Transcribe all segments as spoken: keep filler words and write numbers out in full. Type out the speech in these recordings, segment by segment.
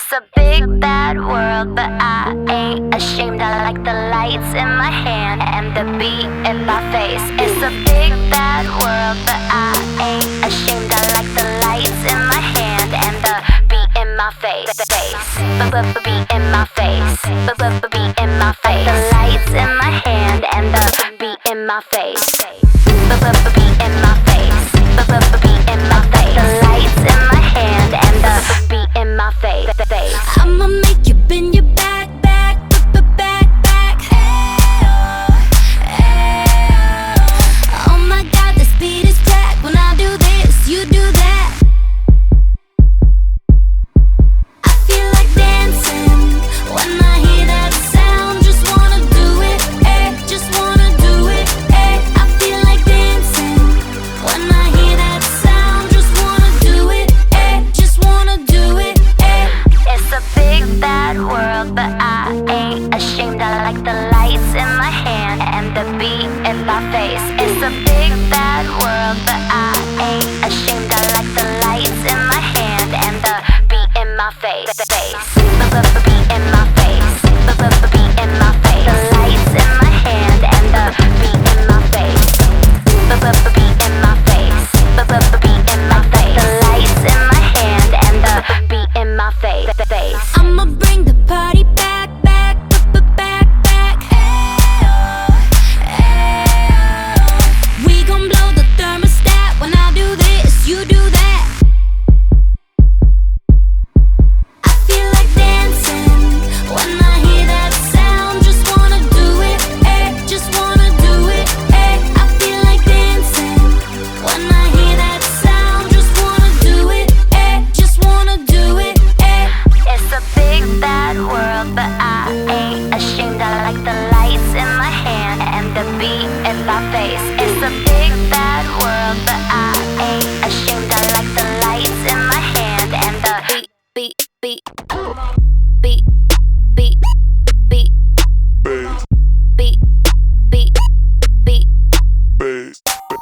It's a big bad world, but I ain't ashamed. I like the lights in my hand and the beat in my face. It's a big bad world, but I ain't ashamed. I like the lights in my hand and the beat in my face. Beat in my face. Beat in my face. The lights in my hand and the beat in my face. Beat in my face. Beat in my face. The lights in my hand and the beat in my face. I'ma make you bend your back, back, back, back, back. Oh my God, this beat is crack. When I do this, you do that. I feel like dancing when I hear that sound. Just wanna do it, eh? Just wanna do it, eh? I feel like dancing when I hear that sound. Just wanna do it, eh? Just wanna do it, eh? It's a big bad world, but I ain't ashamed. I like the lights in my hand and the beat in my face. It's a big bad world, but I ain't ashamed. I like the lights in my hand and the beat in my face. Beat in my face. Beat in my face. The lights in my hand and the beat in my face. Beat in my face. Beat in my face. The lights in my hand and the beat in my face. I'ma bring the party back, back, back, back, back. We gon' blow the thermostat. When I do this, you do that. I feel like dancing when I hear that sound. Just wanna do it, eh? Just wanna do it, eh? I feel like dancing when I hear that sound. Just wanna do it, eh? Just wanna do it, eh? It's a big bad world, but I ain't ashamed. I like the lights in my hand and the beat in my face. It's a big bad world, but I ain't ashamed. I like the lights in my hand and the beat, beat, beat, beat, beat, beat, beat, beat, beat.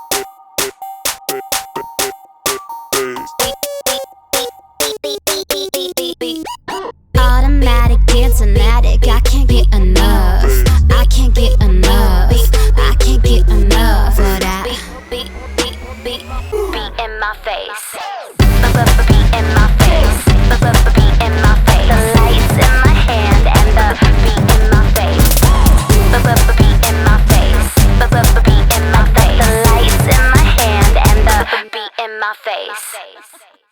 Automatic, dancing addict, I can't get enough. I can't get enough. I can't get enough of that. Beat, beat, beat, beat in my face. Beat in my face. Beat in my face. The lights in my hand and the beat in my face. Beat in my face. Beat in my face. The lights in my hand and the beat in my face.